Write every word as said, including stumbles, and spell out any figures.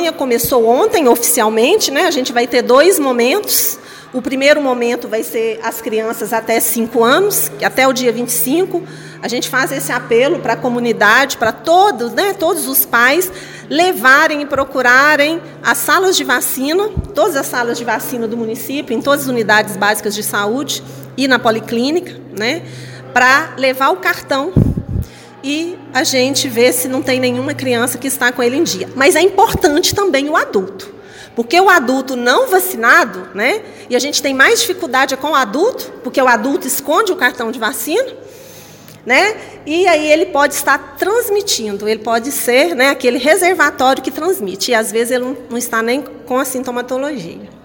campanha começou ontem, oficialmente, né? A gente vai ter dois momentos. O primeiro momento vai ser as crianças até cinco anos, que até o dia vinte e cinco, a gente faz esse apelo para a comunidade, para todos, né, todos os pais, levarem e procurarem as salas de vacina, todas as salas de vacina do município, em todas as unidades básicas de saúde e na policlínica, né, para levar o cartão e a gente ver se não tem nenhuma criança que está com ele em dia. Mas é importante também o adulto. Porque o adulto não vacinado, né, e a gente tem mais dificuldade com o adulto, porque o adulto esconde o cartão de vacina, né, e aí ele pode estar transmitindo, ele pode ser, né, aquele reservatório que transmite, e às vezes ele não, não está nem com a sintomatologia.